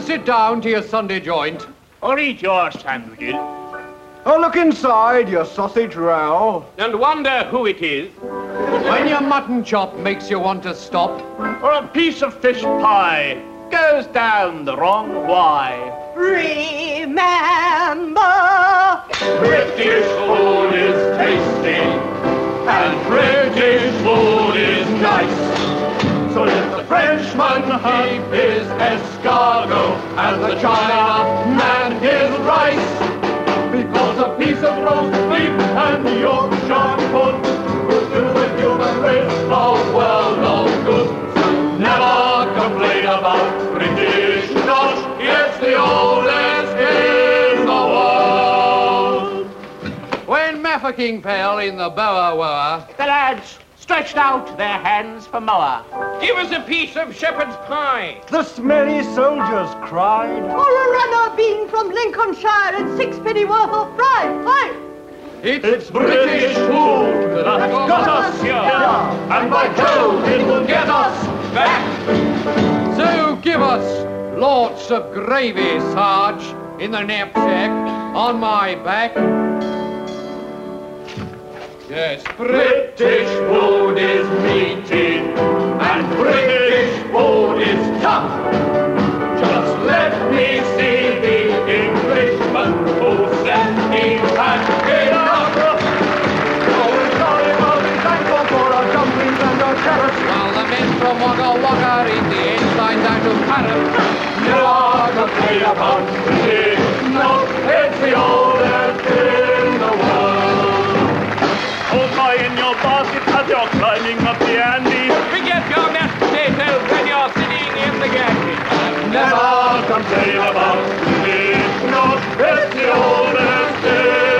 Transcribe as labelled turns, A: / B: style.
A: sit down to your Sunday joint.
B: Or eat your sandwiches.
C: Or look inside your sausage row.
B: And wonder who it is.
A: When your mutton chop makes you want to stop.
B: Or a piece of fish pie goes down the wrong why.
D: Remember,
B: British food is tasty, and British food is nice. So let the Frenchman keep his escargot, and the Chinaman his rice. Because a piece of roast beef and Yorkshire pudding will do the human race a world of good. So never complain about British nosh, it's the oldest in the world.
A: When Mafeking fell in the Boer War,
B: The lads stretched out their hands for mower.
E: Give us a piece of shepherd's pie.
C: The smelly soldiers cried.
D: or a runner bean from Lincolnshire and 6 penny worth of fried. Hi!
A: it's
B: British food that's got us here, and by Jove it will get us back.
A: So give us lots of gravy, Sarge, in the knapsack on my back. Yes,
B: British food is meaty, and British food is tough. Just let me see the Englishman who said he had enough. Oh, sorry about the thankful for our dumplings and our carrots.
A: while the men from Wagga Wagga eat the inside out of parrots.
B: Never complain about British, no, it's the oldest in the world. Hold by in your basket as you're climbing up the Andes.
E: Forget your mashed potatoes when you're sitting in the gantry.
B: Never complain about British, no, it's the oldest in